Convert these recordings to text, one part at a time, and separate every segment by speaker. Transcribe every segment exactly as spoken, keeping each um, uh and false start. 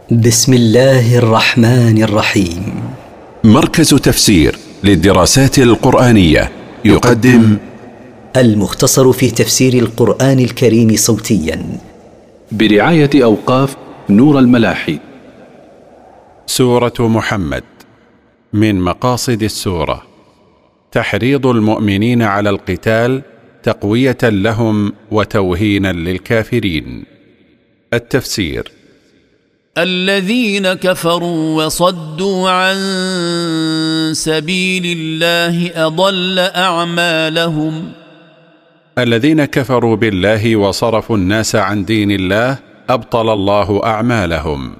Speaker 1: بسم الله الرحمن الرحيم.
Speaker 2: مركز تفسير للدراسات القرآنية يقدم
Speaker 1: المختصر في تفسير القرآن الكريم صوتيا
Speaker 3: برعاية أوقاف نور الملاحي.
Speaker 2: سورة محمد. من مقاصد السورة تحريض المؤمنين على القتال تقوية لهم وتوهينا للكافرين. التفسير:
Speaker 4: الذين كفروا وصدوا عن سبيل الله أضل أعمالهم.
Speaker 2: الذين كفروا بالله وصرفوا الناس عن دين الله أبطل الله أعمالهم.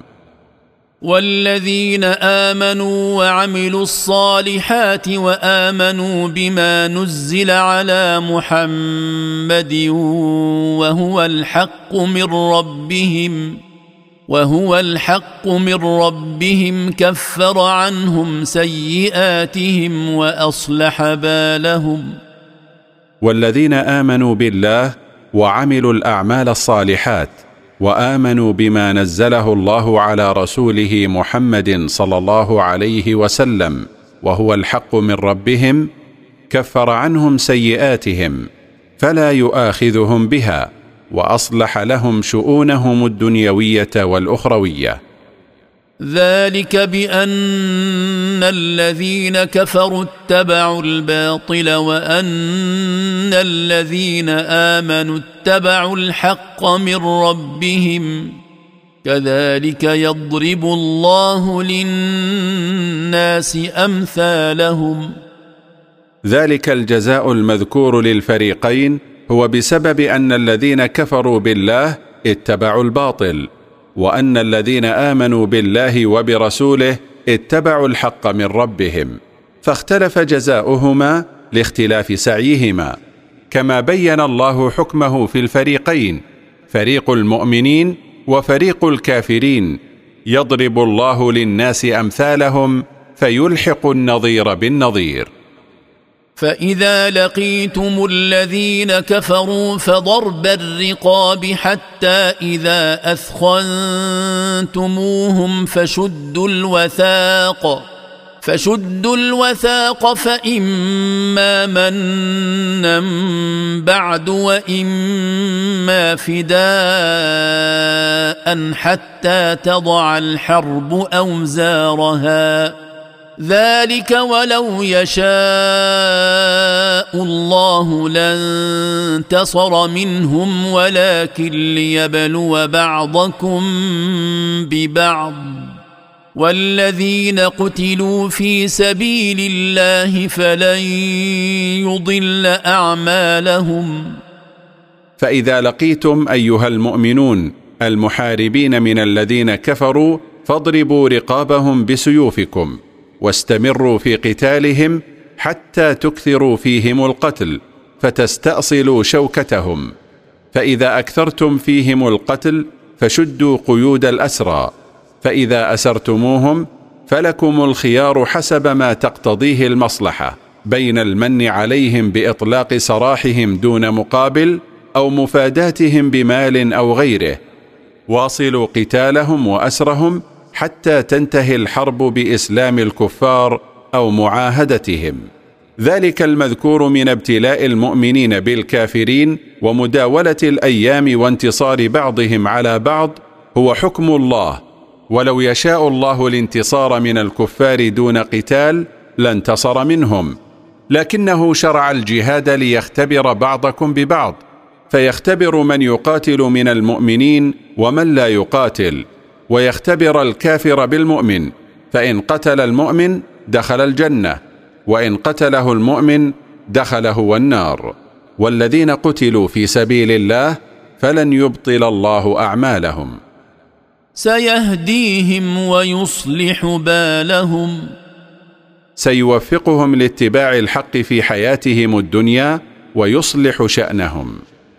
Speaker 4: والذين آمنوا وعملوا الصالحات وآمنوا بما نزل على محمد وهو الحق من ربهم وهو الحق من ربهم كفر عنهم سيئاتهم وأصلح بالهم.
Speaker 2: والذين آمنوا بالله وعملوا الأعمال الصالحات وآمنوا بما نزله الله على رسوله محمد صلى الله عليه وسلم وهو الحق من ربهم كفر عنهم سيئاتهم فلا يؤاخذهم بها وأصلح لهم شؤونهم الدنيوية والأخروية.
Speaker 4: ذلك بأن الذين كفروا اتبعوا الباطل وأن الذين آمنوا اتبعوا الحق من ربهم كذلك يضرب الله للناس أمثالهم.
Speaker 2: ذلك الجزاء المذكور للفريقين هو بسبب أن الذين كفروا بالله اتبعوا الباطل وأن الذين آمنوا بالله وبرسوله اتبعوا الحق من ربهم، فاختلف جزاؤهما لاختلاف سعيهما، كما بين الله حكمه في الفريقين، فريق المؤمنين وفريق الكافرين، يضرب الله للناس أمثالهم فيلحق النظير بالنظير.
Speaker 4: فإذا لقيتم الذين كفروا فضرب الرقاب حتى إذا أثخنتموهم فشدوا الوثاق فشدوا الوثاق فإما منا بعد وإما فداء حتى تضع الحرب أوزارها، ذلك ولو يشاء الله لانتصر منهم ولكن ليبلو بعضكم ببعض، والذين قتلوا في سبيل الله فلن يضل أعمالهم.
Speaker 2: فإذا لقيتم أيها المؤمنون المحاربين من الذين كفروا فاضربوا رقابهم بسيوفكم واستمروا في قتالهم حتى تكثروا فيهم القتل فتستأصلوا شوكتهم، فإذا أكثرتم فيهم القتل فشدوا قيود الأسرى، فإذا أسرتموهم فلكم الخيار حسب ما تقتضيه المصلحة بين المن عليهم بإطلاق سراحهم دون مقابل أو مفاداتهم بمال أو غيره. واصلوا قتالهم وأسرهم حتى تنتهي الحرب بإسلام الكفار أو معاهدتهم. ذلك المذكور من ابتلاء المؤمنين بالكافرين ومداولة الأيام وانتصار بعضهم على بعض هو حكم الله، ولو يشاء الله الانتصار من الكفار دون قتال لانتصر منهم، لكنه شرع الجهاد ليختبر بعضكم ببعض، فيختبر من يقاتل من المؤمنين ومن لا يقاتل، ويختبر الكافر بالمؤمن، فإن قتل المؤمن دخل الجنة، وإن قتله المؤمن دخل هو النار. والذين قتلوا في سبيل الله فلن يبطل الله أعمالهم.
Speaker 4: سيهديهم ويصلح بالهم.
Speaker 2: سيوفقهم لاتباع الحق في حياتهم الدنيا ويصلح شأنهم.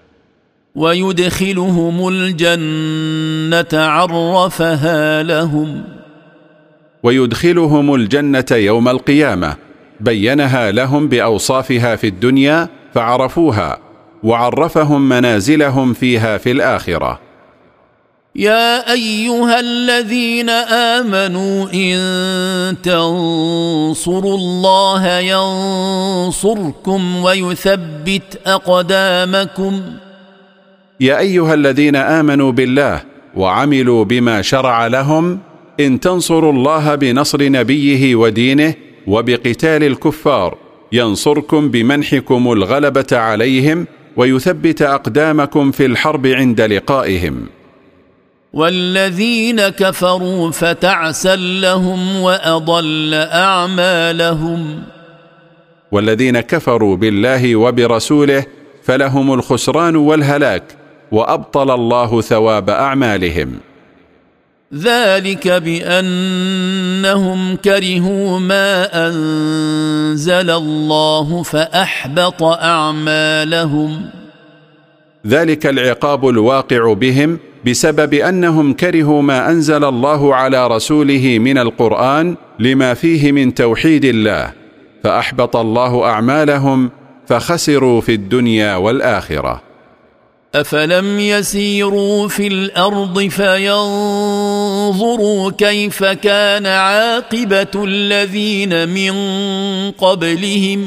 Speaker 4: ويدخلهم الجنة عرفها لهم.
Speaker 2: ويدخلهم الجنة يوم القيامة بينها لهم بأوصافها في الدنيا فعرفوها، وعرفهم منازلهم فيها في الآخرة.
Speaker 4: يا أيها الذين آمنوا إن تنصروا الله ينصركم ويثبت أقدامكم.
Speaker 2: يا أيها الذين آمنوا بالله وعملوا بما شرع لهم، إن تنصروا الله بنصر نبيه ودينه وبقتال الكفار ينصركم بمنحكم الغلبة عليهم ويثبت أقدامكم في الحرب عند لقائهم.
Speaker 4: والذين كفروا فتعسا لهم وأضل أعمالهم.
Speaker 2: والذين كفروا بالله وبرسوله فلهم الخسران والهلاك، وأبطل الله ثواب أعمالهم.
Speaker 4: ذلك بأنهم كرهوا ما أنزل الله فأحبط أعمالهم.
Speaker 2: ذلك العقاب الواقع بهم بسبب أنهم كرهوا ما أنزل الله على رسوله من القرآن لما فيه من توحيد الله، فأحبط الله أعمالهم فخسروا في الدنيا والآخرة.
Speaker 4: أفلم يسيروا في الأرض فينظروا كيف كان عاقبة الذين من قبلهم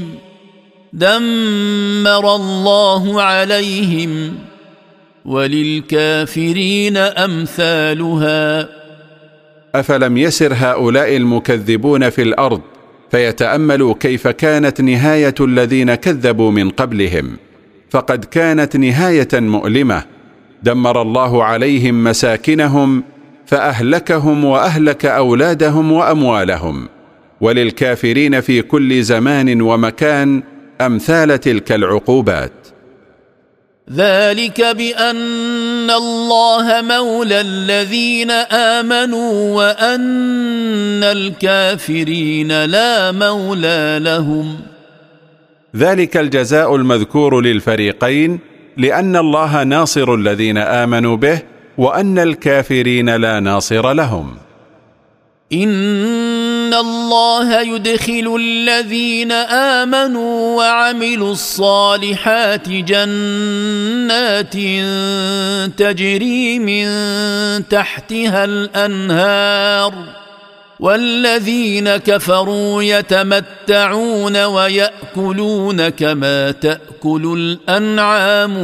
Speaker 4: دمر الله عليهم وللكافرين أمثالها.
Speaker 2: أفلم يسر هؤلاء المكذبون في الأرض فيتأملوا كيف كانت نهاية الذين كذبوا من قبلهم، فقد كانت نهاية مؤلمة، دمر الله عليهم مساكنهم فأهلكهم وأهلك أولادهم وأموالهم، وللكافرين في كل زمان ومكان أمثال تلك العقوبات.
Speaker 4: ذلك بأن الله مولى الذين آمنوا وأن الكافرين لا مولى لهم.
Speaker 2: ذلك الجزاء المذكور للفريقين لأن الله ناصر الذين آمنوا به وأن الكافرين لا ناصر لهم.
Speaker 4: إن الله يدخل الذين آمنوا وعملوا الصالحات جنات تجري من تحتها الأنهار، والذين كفروا يتمتعون ويأكلون كما تأكل الأنعام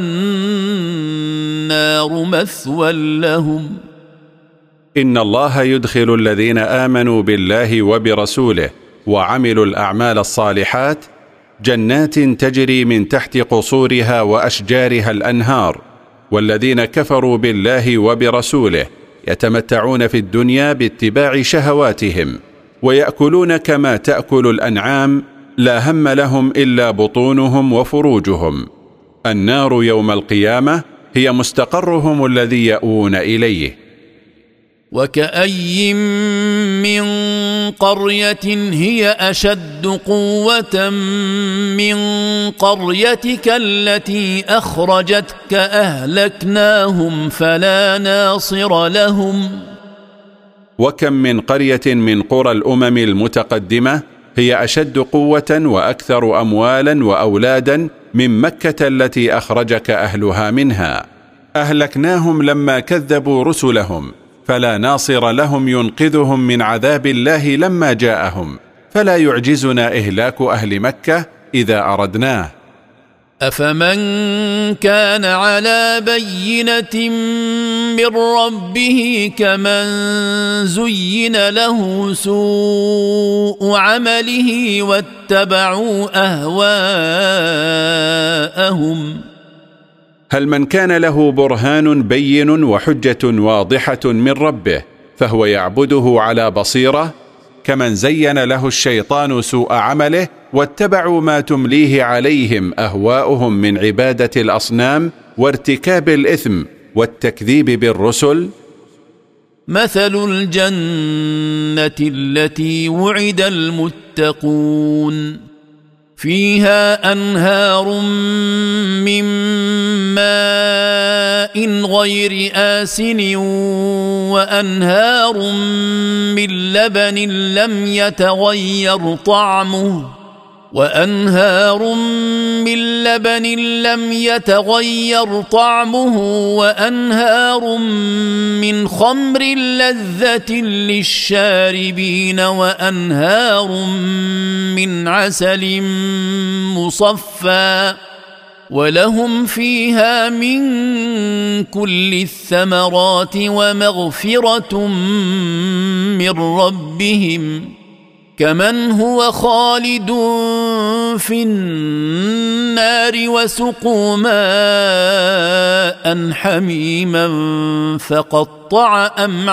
Speaker 4: والنار مثوى لهم.
Speaker 2: إن الله يدخل الذين آمنوا بالله وبرسوله وعملوا الأعمال الصالحات جنات تجري من تحت قصورها وأشجارها الأنهار، والذين كفروا بالله وبرسوله يتمتعون في الدنيا باتباع شهواتهم ويأكلون كما تأكل الأنعام، لا هم لهم إلا بطونهم وفروجهم. النار يوم القيامة هي مستقرهم الذي يأوون إليه.
Speaker 4: وكأي من قرية هي أشد قوة من قريتك التي أخرجتك أهلكناهم فلا ناصر لهم.
Speaker 2: وكم من قرية من قرى الأمم المتقدمة هي أشد قوة وأكثر أموالا وأولادا من مكة التي أخرجك أهلها منها، أهلكناهم لما كذبوا رسلهم، فلا ناصر لهم ينقذهم من عذاب الله لما جاءهم، فلا يعجزنا إهلاك أهل مكة إذا أردناه.
Speaker 4: أفمن كان على بينة من ربه كمن زين له سوء عمله واتبعوا أهواءهم.
Speaker 2: هل من كان له برهان بين وحجة واضحة من ربه فهو يعبده على بصيرة، كمن زين له الشيطان سوء عمله واتبعوا ما تمليه عليهم أهواؤهم من عبادة الأصنام وارتكاب الإثم والتكذيب بالرسل؟
Speaker 4: مثل الجنة التي وعد المتقون فيها أنهار من ماء غير آسن وأنهار من لبن لم يتغير طعمه وأنهار من لبن لم يتغير طعمه وأنهار من خمر لذة للشاربين وأنهار من عسل مصفى ولهم فيها من كل الثمرات ومغفرة من ربهم كمن هو خالد في النار وسقوا ماء حميما فقطع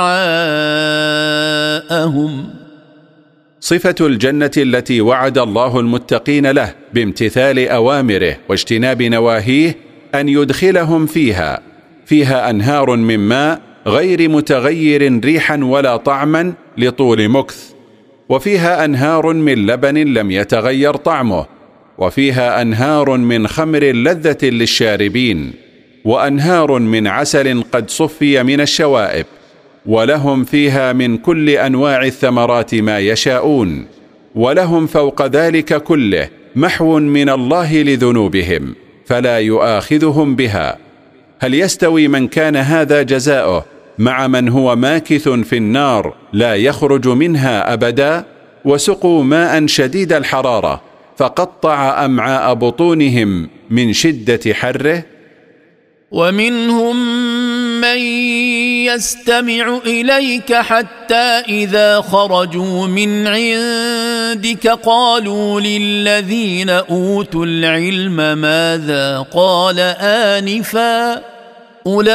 Speaker 4: أمعاءهم.
Speaker 2: صفة الجنة التي وعد الله المتقين له بامتثال أوامره واجتناب نواهيه أن يدخلهم فيها فيها أنهار من ماء غير متغير ريحا ولا طعما لطول مكث، وفيها أنهار من لبن لم يتغير طعمه، وفيها أنهار من خمر لذة للشاربين، وأنهار من عسل قد صفي من الشوائب، ولهم فيها من كل أنواع الثمرات ما يشاءون، ولهم فوق ذلك كله محو من الله لذنوبهم فلا يؤاخذهم بها. هل يستوي من كان هذا جزاؤه مع من هو ماكث في النار لا يخرج منها أبدا؟ وسقوا ماء شديد الحرارة فقطع أمعاء بطونهم من شدة حره.
Speaker 4: ومنهم من يستمع إليك حتى إذا خرجوا من عندك قالوا للذين أوتوا العلم ماذا قال آنفا أولئك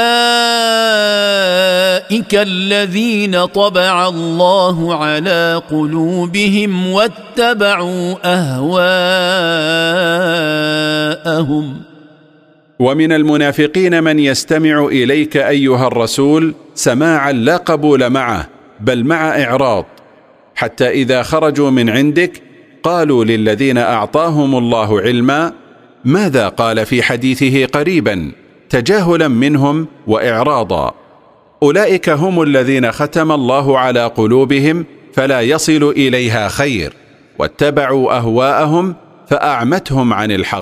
Speaker 4: الذين طبع الله على قلوبهم واتبعوا أهواءهم.
Speaker 2: ومن المنافقين من يستمع إليك أيها الرسول سماعا لا قبول معه بل مع إعراض، حتى إذا خرجوا من عندك قالوا للذين أعطاهم الله علما ماذا قال في حديثه قريبا، تجاهلا منهم وإعراضا. أولئك هم الذين ختم الله على قلوبهم فلا يصل إليها خير، واتبعوا أهواءهم فأعمتهم عن الحق.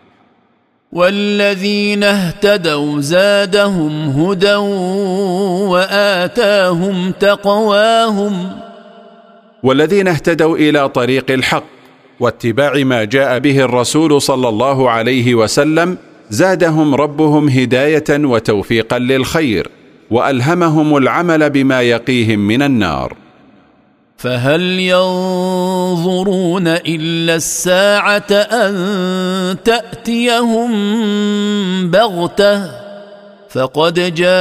Speaker 4: والذين اهتدوا زادهم هدى وآتاهم تقواهم.
Speaker 2: والذين اهتدوا إلى طريق الحق واتباع ما جاء به الرسول صلى الله عليه وسلم زادهم ربهم هداية وتوفيقا للخير، وألهمهم العمل بما يقيهم من النار.
Speaker 4: فهل ينظرون إلا الساعة أن تأتيهم بغتة فقد جاء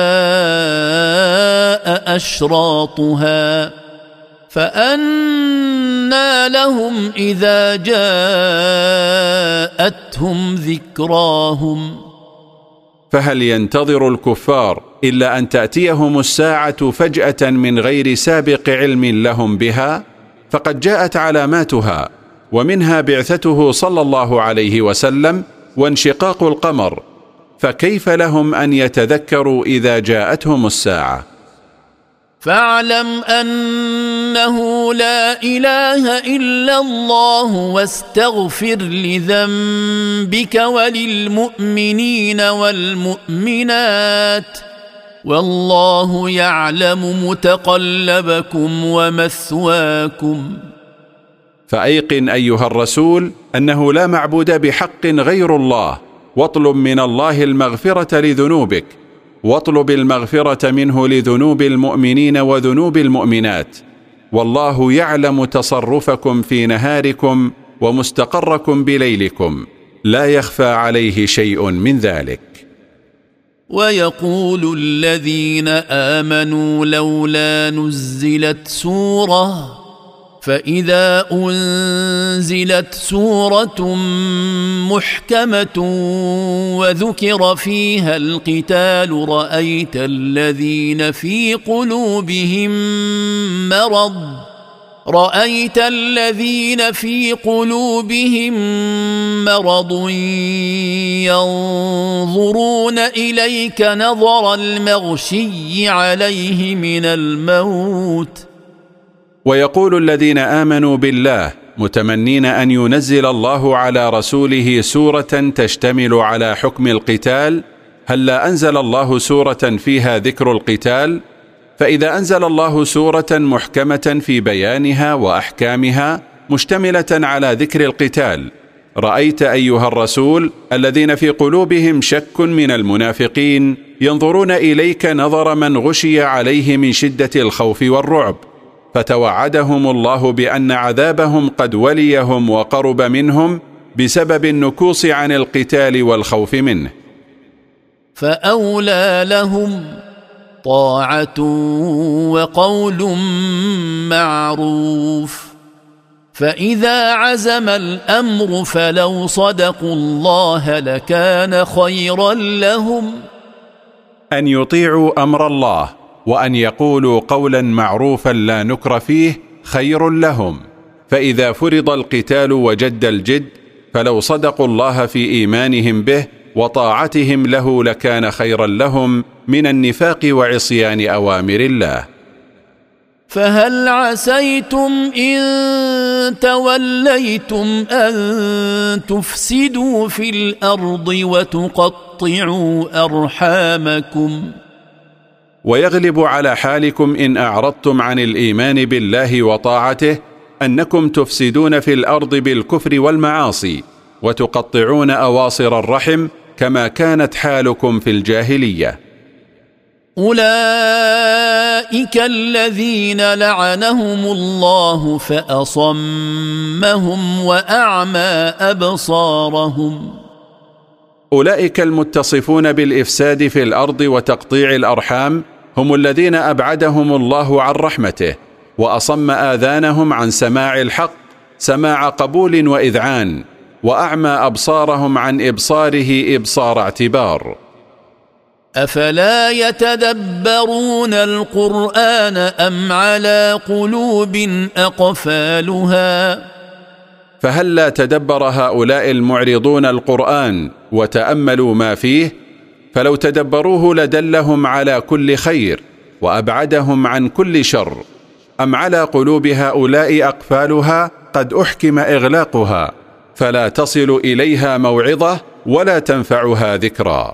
Speaker 4: أشراطها فأنى لهم إذا جاءتهم ذكراهم.
Speaker 2: فهل ينتظر الكفار إلا أن تأتيهم الساعة فجأة من غير سابق علم لهم بها؟ فقد جاءت علاماتها، ومنها بعثته صلى الله عليه وسلم وانشقاق القمر، فكيف لهم أن يتذكروا إذا جاءتهم الساعة؟
Speaker 4: فاعلم أنه لا إله إلا الله واستغفر لذنبك وللمؤمنين والمؤمنات والله يعلم متقلبكم ومثواكم.
Speaker 2: فأيقن أيها الرسول أنه لا معبود بحق غير الله، واطلب من الله المغفرة لذنوبك، واطلب المغفرة منه لذنوب المؤمنين وذنوب المؤمنات، والله يعلم تصرفكم في نهاركم ومستقركم بليلكم، لا يخفى عليه شيء من ذلك.
Speaker 4: ويقول الذين آمنوا لولا نزلت سورة، فإذا أنزلت سورة محكمة وذكر فيها القتال رأيت الذين في قلوبهم مرض رأيت الذين في قلوبهم مرض ينظرون إليك نظر المغشي عليه من الموت.
Speaker 2: ويقول الذين آمنوا بالله متمنين أن ينزل الله على رسوله سورة تشتمل على حكم القتال، هلا أنزل الله سورة فيها ذكر القتال؟ فإذا أنزل الله سورة محكمة في بيانها وأحكامها مشتملة على ذكر القتال، رأيت أيها الرسول الذين في قلوبهم شك من المنافقين ينظرون إليك نظر من غشي عليه من شدة الخوف والرعب، فتوعدهم الله بأن عذابهم قد وليهم وقرب منهم بسبب النكوص عن القتال والخوف منه.
Speaker 4: فأولى لهم طاعة وقول معروف، فإذا عزم الأمر فلو صدقوا الله لكان خيرا لهم.
Speaker 2: أن يطيعوا أمر الله وأن يقولوا قولا معروفا لا نكر فيه خير لهم، فإذا فرض القتال وجد الجد فلو صدقوا الله في إيمانهم به وطاعتهم له لكان خيرا لهم من النفاق وعصيان أوامر الله.
Speaker 4: فهل عسيتم إن توليتم أن تفسدوا في الأرض وتقطعوا أرحامكم؟
Speaker 2: ويغلب على حالكم إن أعرضتم عن الإيمان بالله وطاعته أنكم تفسدون في الأرض بالكفر والمعاصي وتقطعون أواصر الرحم كما كانت حالكم في الجاهلية.
Speaker 4: أولئك الذين لعنهم الله فأصمهم وأعمى أبصارهم.
Speaker 2: أولئك المتصفون بالإفساد في الأرض وتقطيع الأرحام هم الذين أبعدهم الله عن رحمته وأصم آذانهم عن سماع الحق سماع قبول وإذعان، وأعمى أبصارهم عن إبصاره إبصار اعتبار.
Speaker 4: أفلا يتدبرون القرآن أم على قلوب أقفالها؟
Speaker 2: فهل لا تدبر هؤلاء المعرضون القرآن وتأملوا ما فيه؟ فلو تدبروه لدلهم على كل خير وأبعدهم عن كل شر، أم على قلوب هؤلاء أقفالها قد أحكم إغلاقها فلا تصل إليها موعظة ولا تنفعها ذكرى.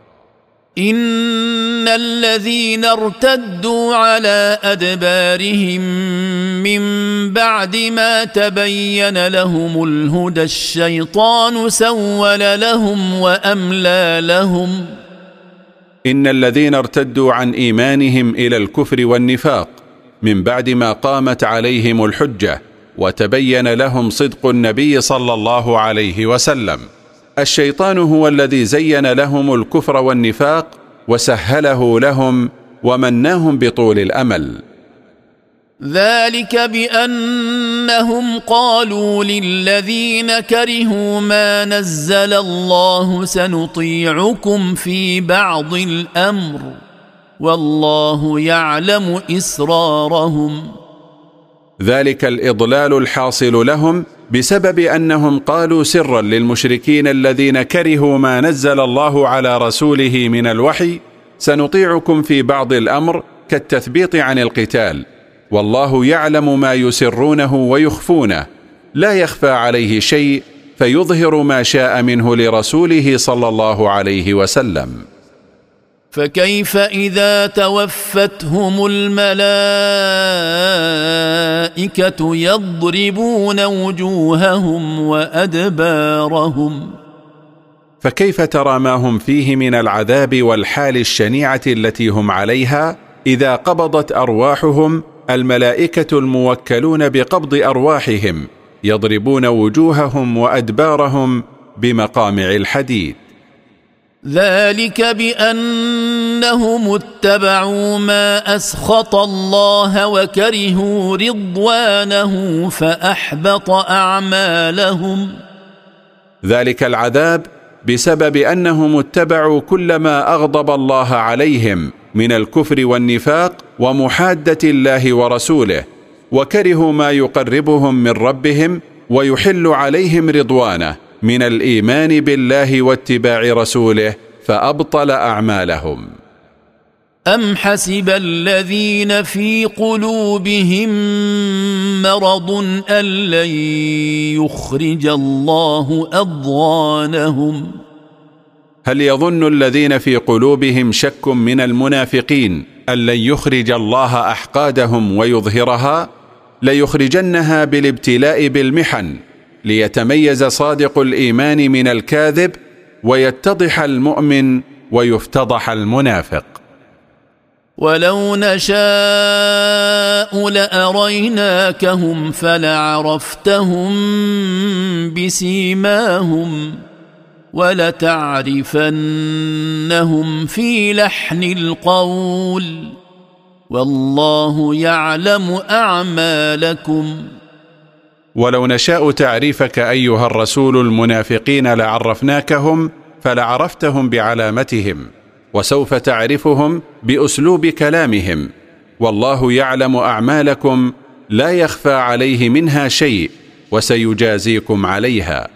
Speaker 4: إن الذين ارتدوا على أدبارهم من بعد ما تبين لهم الهدى الشيطان سول لهم وأملى لهم.
Speaker 2: إن الذين ارتدوا عن إيمانهم إلى الكفر والنفاق من بعد ما قامت عليهم الحجة وتبين لهم صدق النبي صلى الله عليه وسلم، الشيطان هو الذي زين لهم الكفر والنفاق وسهله لهم ومناهم بطول الأمل.
Speaker 4: ذلك بأنهم قالوا للذين كرهوا ما نزل الله سنطيعكم في بعض الأمر والله يعلم إسرارهم.
Speaker 2: ذلك الإضلال الحاصل لهم بسبب أنهم قالوا سرا للمشركين الذين كرهوا ما نزل الله على رسوله من الوحي سنطيعكم في بعض الأمر كالتثبيط عن القتال، والله يعلم ما يسرونه ويخفونه لا يخفى عليه شيء فيظهر ما شاء منه لرسوله صلى الله عليه وسلم.
Speaker 4: فكيف إذا توفتهم الملائكة يضربون وجوههم وأدبارهم؟
Speaker 2: فكيف ترى ما هم فيه من العذاب والحال الشنيعة التي هم عليها إذا قبضت أرواحهم الملائكة الموكلون بقبض أرواحهم يضربون وجوههم وأدبارهم بمقامع الحديد؟
Speaker 4: ذلك بأنهم اتبعوا ما أسخط الله وكرهوا رضوانه فأحبط أعمالهم.
Speaker 2: ذلك العذاب بسبب أنهم اتبعوا كل ما أغضب الله عليهم من الكفر والنفاق ومحادة الله ورسوله، وكرهوا ما يقربهم من ربهم ويحل عليهم رضوانه من الإيمان بالله واتباع رسوله فأبطل أعمالهم.
Speaker 4: أم حسب الذين في قلوبهم مرض أن لن يخرج الله أضغانهم
Speaker 2: هل يظن الذين في قلوبهم شك من المنافقين أن لن يخرج الله أحقادهم ويظهرها؟ ليخرجنها بالابتلاء بالمحن ليتميز صادق الإيمان من الكاذب ويتضح المؤمن ويفتضح المنافق.
Speaker 4: ولو نشاء لأريناكهم فلعرفتهم بسيماهم ولتعرفنهم في لحن القول والله يعلم أعمالكم.
Speaker 2: ولو نشاء تعريفك أيها الرسول المنافقين لعرفناكهم فلعرفتهم بعلامتهم، وسوف تعرفهم بأسلوب كلامهم، والله يعلم أعمالكم لا يخفى عليه منها شيء وسيجازيكم عليها.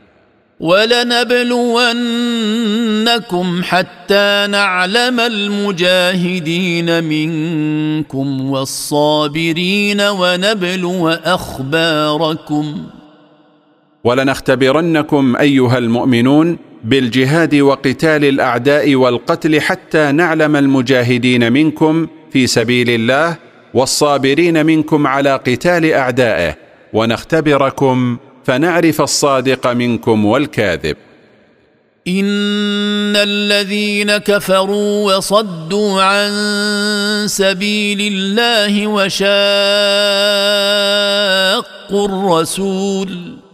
Speaker 4: ولنبلونكم حتى نعلم المجاهدين منكم والصابرين ونبلو أخباركم.
Speaker 2: ولنختبرنكم أيها المؤمنون بالجهاد وقتال الأعداء والقتل حتى نعلم المجاهدين منكم في سبيل الله والصابرين منكم على قتال أعدائه، ونختبركم فنعرف الصادق منكم والكاذب.
Speaker 4: إن الذين كفروا وصدوا عن سبيل الله وشاقوا الرسول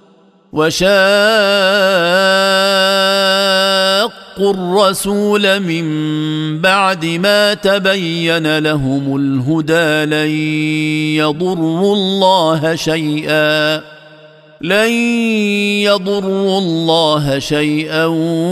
Speaker 4: وشاقوا الرسول من بعد ما تبين لهم الهدى لن يضروا الله شيئا لن يضروا الله شيئا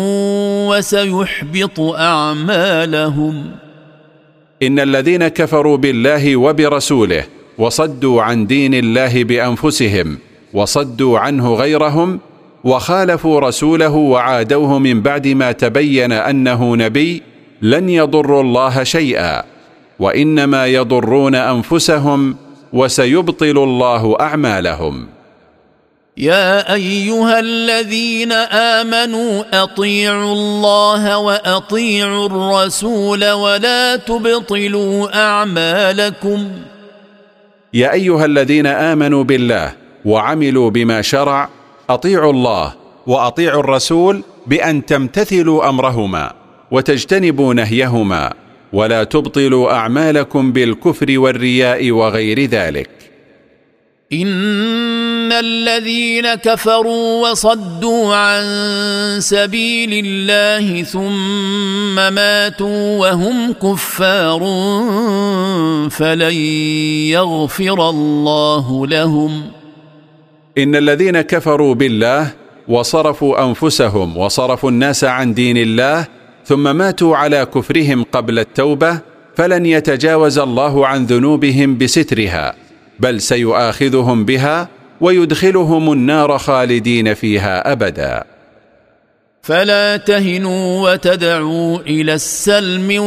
Speaker 4: وسيحبط أعمالهم.
Speaker 2: إن الذين كفروا بالله وبرسوله وصدوا عن دين الله بأنفسهم وصدوا عنه غيرهم وخالفوا رسوله وعادوه من بعد ما تبين أنه نبي لن يضروا الله شيئا وإنما يضرون أنفسهم وسيبطل الله أعمالهم.
Speaker 4: يا أيها الذين آمنوا أطيعوا الله وأطيعوا الرسول ولا تبطلوا أعمالكم.
Speaker 2: يا أيها الذين آمنوا بالله وعملوا بما شرع أطيعوا الله وأطيعوا الرسول بأن تمتثلوا أمرهما وتجتنبوا نهيهما، ولا تبطلوا أعمالكم بالكفر والرياء وغير ذلك.
Speaker 4: إن الذين كفروا وصدوا عن سبيل الله ثم ماتوا وهم كفار فلن يغفر الله لهم.
Speaker 2: إن الذين كفروا بالله وصرفوا أنفسهم وصرفوا الناس عن دين الله ثم ماتوا على كفرهم قبل التوبة فلن يتجاوز الله عن ذنوبهم بسترها، بل سيؤاخذهم بها ويدخلهم النار خالدين فيها أبدا.
Speaker 4: فلا تهنوا وتدعوا إلى السلم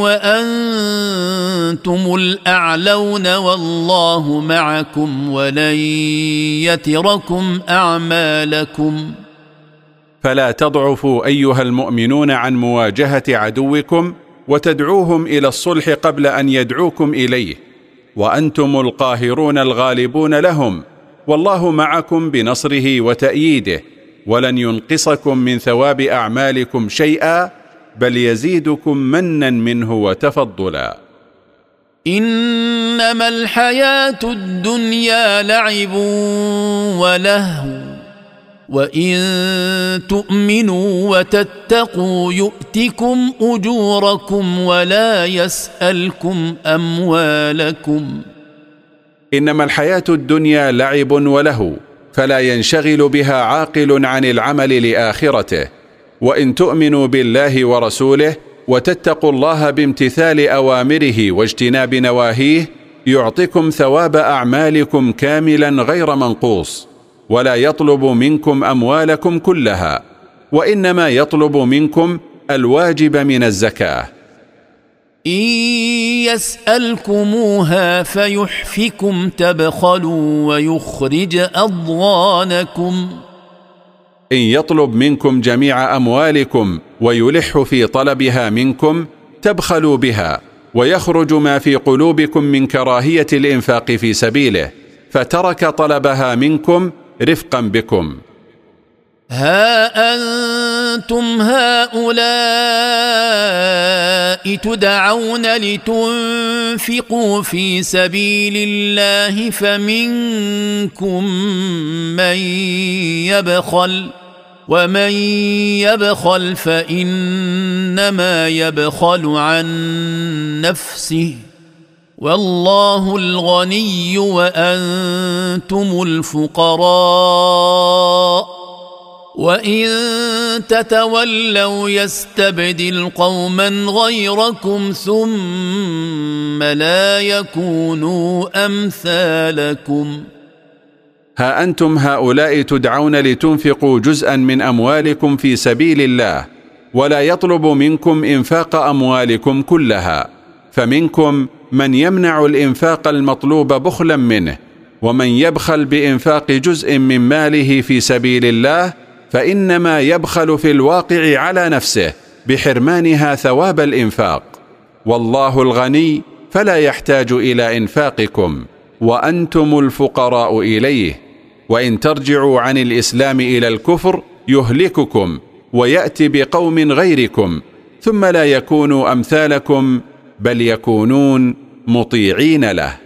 Speaker 4: وأنتم الأعلون والله معكم ولن يتركم أعمالكم.
Speaker 2: فلا تضعفوا أيها المؤمنون عن مواجهة عدوكم وتدعوهم إلى الصلح قبل أن يدعوكم إليه، وأنتم القاهرون الغالبون لهم، والله معكم بنصره وتأييده، ولن ينقصكم من ثواب أعمالكم شيئا بل يزيدكم منا منه وتفضلا.
Speaker 4: إنما الحياة الدنيا لعب ولهو وإن تؤمنوا وتتقوا يؤتكم أجوركم ولا يسألكم أموالكم.
Speaker 2: إنما الحياة الدنيا لعب ولهو فلا ينشغل بها عاقل عن العمل لآخرته، وإن تؤمنوا بالله ورسوله وتتقوا الله بامتثال أوامره واجتناب نواهيه يعطكم ثواب أعمالكم كاملا غير منقوص، ولا يطلب منكم أموالكم كلها، وإنما يطلب منكم الواجب من الزكاة.
Speaker 4: إن يسألكموها فيحفكم تبخلوا ويخرج أضغانكم.
Speaker 2: إن يطلب منكم جميع أموالكم ويلح في طلبها منكم تبخلوا بها، ويخرج ما في قلوبكم من كراهية الإنفاق في سبيله، فترك طلبها منكم رفقا بكم.
Speaker 4: ها أنتم هؤلاء تدعون لتنفقوا في سبيل الله فمنكم من يبخل، ومن يبخل فإنما يبخل عن نفسه، والله الغني وأنتم الفقراء، وإن تتولوا يستبدل قوما غيركم ثم لا يكونوا أمثالكم.
Speaker 2: ها أنتم هؤلاء تدعون لتنفقوا جزءا من أموالكم في سبيل الله، ولا يطلب منكم إنفاق أموالكم كلها، فمنكم من يمنع الإنفاق المطلوب بخلا منه، ومن يبخل بإنفاق جزء من ماله في سبيل الله فإنما يبخل في الواقع على نفسه بحرمانها ثواب الإنفاق، والله الغني فلا يحتاج إلى إنفاقكم، وأنتم الفقراء إليه، وإن ترجعوا عن الإسلام إلى الكفر يهلككم ويأتي بقوم غيركم ثم لا يكونوا أمثالكم بل يكونون مطيعين له.